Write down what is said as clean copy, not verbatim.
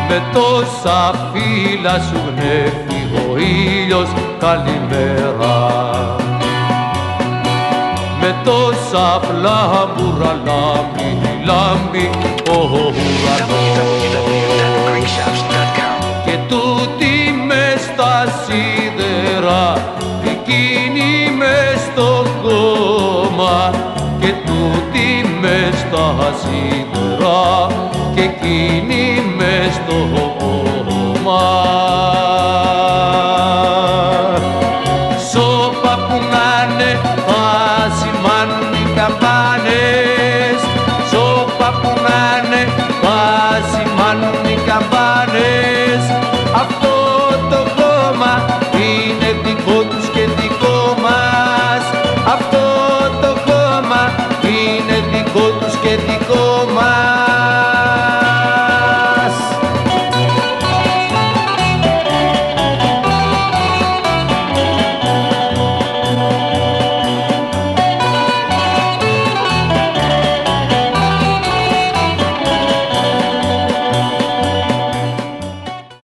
Με τόσα φύλλα σου γνέφει ο ήλιος καλημέρα. Με τόσα φλάμπουρα λάμπει ο ουρανός. Και τούτη μες στα σίδερα, εκείνη μες στο κόμμα. Και τούτη μες στα σίδερα, και εκείνη μες στο κόμμα. Σώπα που να'ναι θα σημάνουν οι καμπάνες. Σώπα που να'ναι θα σημάνουν οι καμπάνες. Αυτό το κόμμα είναι δικό τους και δικό μας. Αυτό το κόμμα είναι δικό τους και δικό μας.